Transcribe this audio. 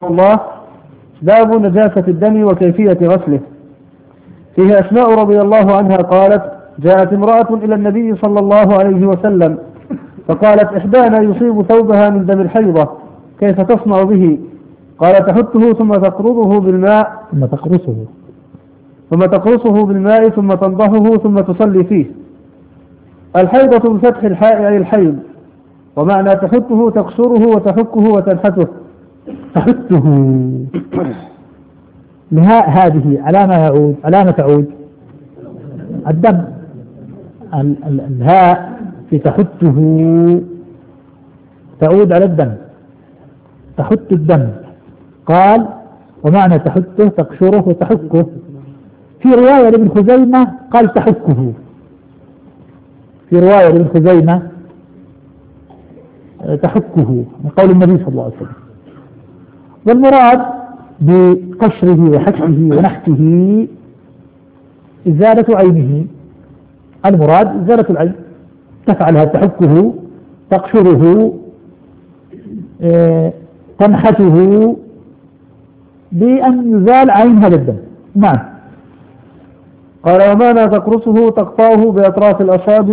الله. باب نجاسة الدم وكيفية غسله. فيه أسماء رضي الله عنها قالت: جاءت امرأة إلى النبي صلى الله عليه وسلم فقالت: إحدانا يصيب ثوبها من دم الحيضة، كيف تصنع به؟ قال: تحته ثم تقرصه بالماء ثم تنضحه ثم تصلي فيه. الحيضة بفتح الحاء أي الحيض، ومعنى تحته تقصره وتحكه وتنحته. تحته الهاء هذه على ما تعود الدم. الهاء في تحته تعود على الدم، تحت الدم. قال: ومعنى تحته تقشره وتحكه. في رواية لابن خزيمة قال تحكه، في رواية لابن خزيمة تحكه من قول النبي صلى الله عليه وسلم. والمراد بقشره وحكه ونحته إزالة عينه، المراد إزالة العين، تفعلها تحكه تقشره تنحته بأن يزال عين هذا الدم. نعم. قال: ومعنى تقرصه تقطعه بأطراف الأصابع